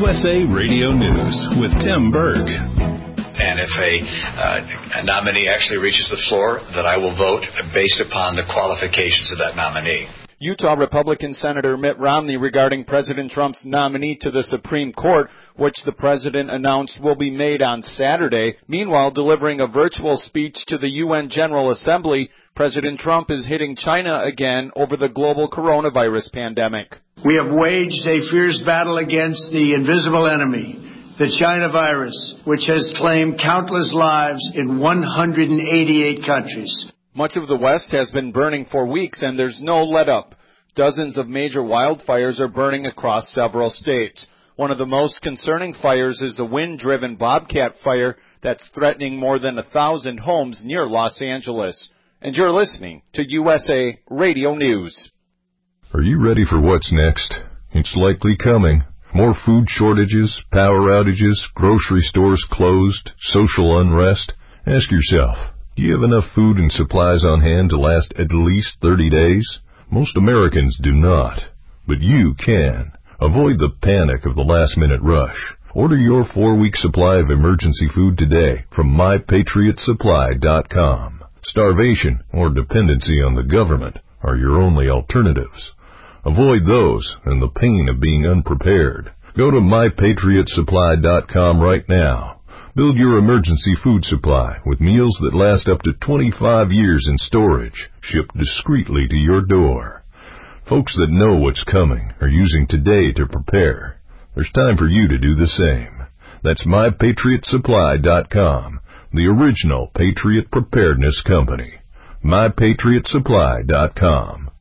USA Radio News with Tim Berg. And if a nominee actually reaches the floor, that I will vote based upon the qualifications of that nominee. Utah Republican Senator Mitt Romney regarding President Trump's nominee to the Supreme Court, which the president announced will be made on Saturday. Meanwhile, delivering a virtual speech to the UN General Assembly, President Trump is hitting China again over the global coronavirus pandemic. We have waged a fierce battle against the invisible enemy, the China virus, which has claimed countless lives in 188 countries. Much of the West has been burning for weeks, and there's no let-up. Dozens of major wildfires are burning across several states. One of the most concerning fires is the wind-driven Bobcat fire that's threatening more than 1,000 homes near Los Angeles. And you're listening to USA Radio News. Are you ready for what's next? It's likely coming. More food shortages, power outages, grocery stores closed, social unrest. Ask yourself, do you have enough food and supplies on hand to last at least 30 days? Most Americans do not, but you can. Avoid the panic of the last-minute rush. Order your 4-week supply of emergency food today from MyPatriotSupply.com. Starvation or dependency on the government are your only alternatives. Avoid those and the pain of being unprepared. Go to MyPatriotSupply.com right now. Build your emergency food supply with meals that last up to 25 years in storage, shipped discreetly to your door. Folks that know what's coming are using today to prepare. There's time for you to do the same. That's MyPatriotSupply.com, the original Patriot Preparedness Company. MyPatriotSupply.com.